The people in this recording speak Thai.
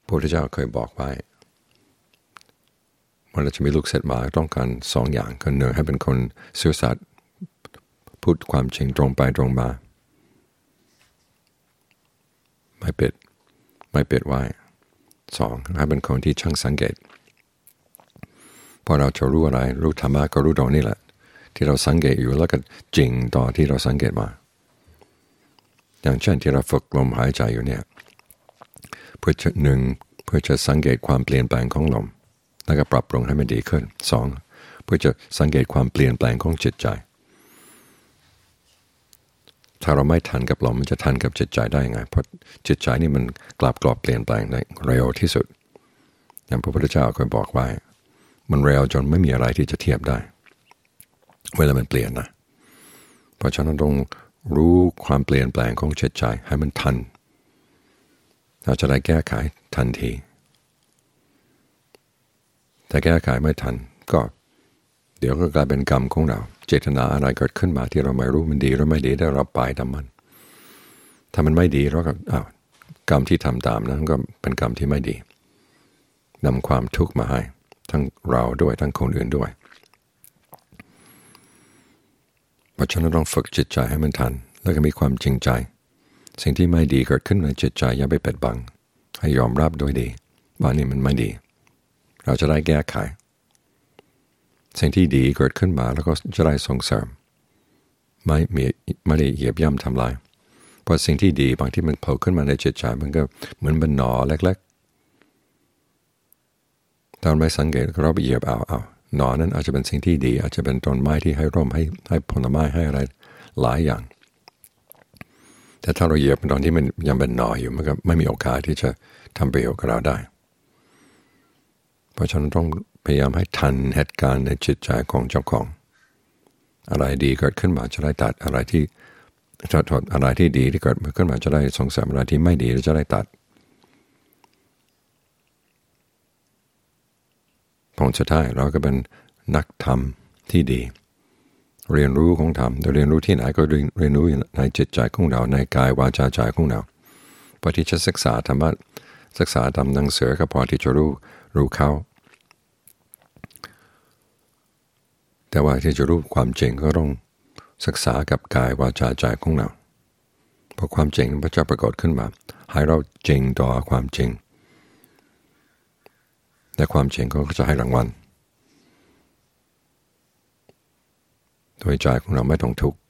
พระพุทธเจ้าเคยบอกไว้ว่าเราจะมีลูกศิษย์มาต้องการ2 อย่างคือหนึ่งให้เป็นคนซื่อสัตย์พูดความจริงตรงไปตรงมาไม่ปิดไว้2ให้เป็นคนที่ช่างสังเกตพอเราจะรู้อะไรรู้ธรรมะก็รู้ตรงนี้แหละที่เราสังเกตอยู่แล้วก็จริงต่อที่เราสังเกตมาอย่างเช่นที่เราฝึกลมหายใจอยู่เนี่ยเพื่อจะสังเกตความเปลี่ยนแปลงของลมแล้วก็ปรับปรุงให้มันดีขึ้น2เพื่อจะสังเกตความเปลี่ยนแปลงของจิตใจถ้าเราไม่ทันกับลมมันจะทันกับจิตใจได้ยังไงเพราะจิตใจนี่มันกลับเปลี่ยนแปลงได้เร็วที่สุดอย่างพระพุทธเจ้าเคยบอกไว้มันเร็วจนไม่มีอะไรที่จะเทียบได้เวลามันเปลี่ยนนะเพราะฉะนั้นต้องรู้ความเปลี่ยนแปลงของจิตใจให้มันทันเราจะได้แก้ไขทันทีแต่แก้ไขไม่ทันก็เดี๋ยวก็กลายเป็นกรรมของเราเจตนาอะไรเกิดขึ้นมาที่เราไม่รู้มันดีหรือไม่ดีได้รับไปตามมันถ้ามันไม่ดีเราก็กรรมที่ทำตามนั้นก็เป็นกรรมที่ไม่ดีนำความทุกข์มาให้ทั้งเราด้วยทั้งคนอื่นด้วยเพราะฉะนั้นต้องฝึกจิตใจให้มันทันแล้วก็มีความจริงใจสิ่งที่ไม่ดีเกิดขึ้นในจิตใจอย่าไปปิดบังให้ยอมรับโดยดีว่านี่มันไม่ดีเราจะได้แก้ไขสิ่งที่ดีเกิดขึ้นมาแล้วก็จะได้ส่งเสริมไม่ได้เหยียบย่ำทำลายเพราะสิ่งที่ดีบางที่มันโผล่ขึ้นมาในจิตใจมันก็เหมือนเป็นหนอเล็กๆตอนไม่สังเกตเราไปเหยียบเอาหนอนั้นอาจจะเป็นสิ่งที่ดีอาจจะเป็นต้นไม้ที่ให้ร่มให้ผลไม้ให้อะไรหลายอย่างแต่ถ้าเราเหยียบตอนที่มันยังเป็นหนออยู่มันก็ไม่มีโอกาสที่จะทำประโยชน์กับเราได้เพราะฉะนั้นต้องพยายามให้ทันเหตุการณ์ในจิตใจของเจ้าของอะไรดีเกิดขึ้นมาจะได้ตัดอะไรที่ดีที่เกิดขึ้นมาจะได้ส่งเสริมอะไรที่ไม่ดีจะได้ตัดผลสุดท้ายเราก็เป็นนักธรรมที่ดีเรียนรู้ของธรรมจะเรียนรู้ที่ไหนก็เรียนรู้ในจิตใจของเราในกายวาจาใจของเราพอที่จะศึกษาธรรมะศึกษาตามหนังสือก็พอที่จะรู้เขาแต่ว่าที่จะรู้ความจริงก็ต้องศึกษากับกายวาจาใจของเราเพราะความจริงมันจะปรากฏขึ้นมาให้เราจริงต่อความจริงและความจริงก็จะให้รางวัลโดยใจของเราไม่ต้องทุกข์